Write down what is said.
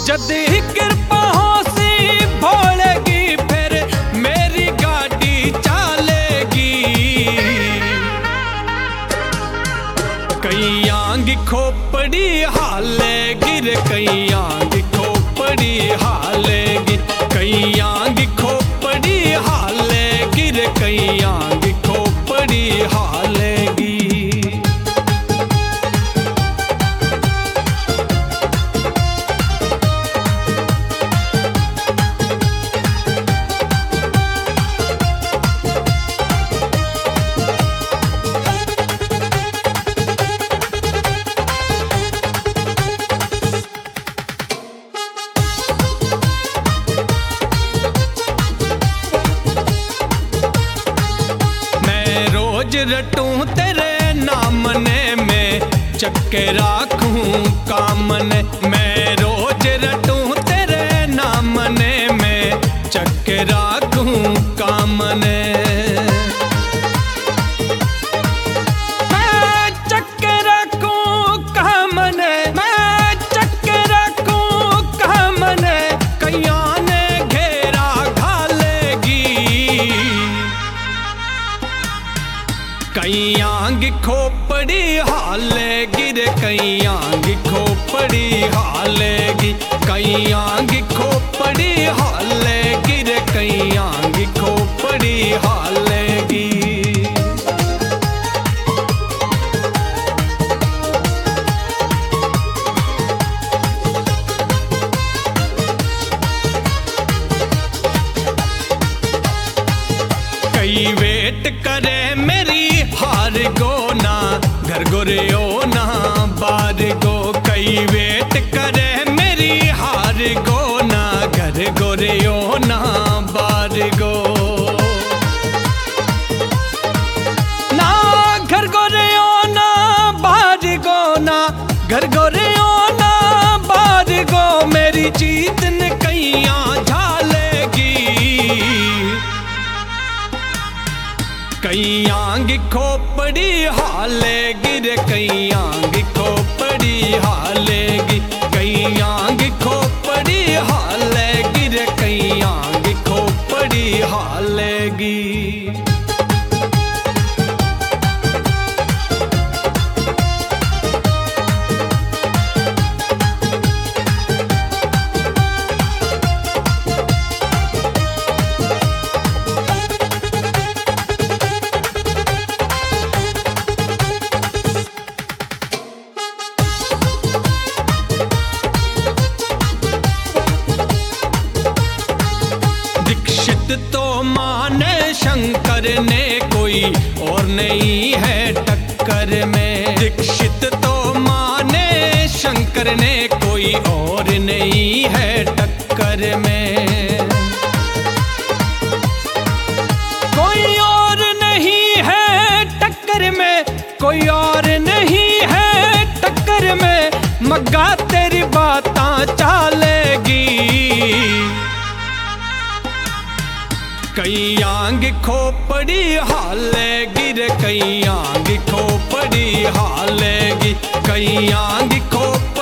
जदी कृपा होसी भोलेगी फिर मेरी गाड़ी चालेगी। कईयां की खोपड़ी हालेगी रे कईयां की खोपड़ी हालेगी। कईयां की खोपड़ी हालेगी रे कईयां की खोपड़ी हालेगी। रटूं तेरे नामने में चक्के राखूं कामने। मैं रोज रटूं तेरे नामने में चक्के राखूं कामने। मैं चक्के राखूं कामने, मैं चक्के राखूं कामने। कईयां ने घेरा घालेगी। कईयां की खोपड़ी हालेगी रे कईयां की खोपड़ी हालेगी। कईयां की खोपड़ी हालेगी रे कईयां की खोपड़ी हालेगी। कई वेट करे मेरी हार गो ना घर गोरियो ना बार गो। कई वेट करे मेरी हार गो ना घर गोरियो ना बार गो। ना घर गोरियो ना बार गो ना घर गोरियो ना बार गो। मेरी जीत न कईयां झालेगी। कईयां की खोपड़ी हालेगी रे कईयां की खोपड़ी हालेगी। कईयां की खोपड़ी हालेगी रे कईयां की खोपड़ी हालेगी। तो माने शंकर ने कोई और नहीं है टक्कर में। दीक्षित तो माने शंकर ने कोई और नहीं है टक्कर में। कोई और नहीं है टक्कर में, कोई और नहीं है टक्कर में। मग्गा तेरी बातां चालेगी। कईयां की खोपड़ी हालेगी रे कईयां की खोपड़ी हालेगी। कईयां की खोपड़ी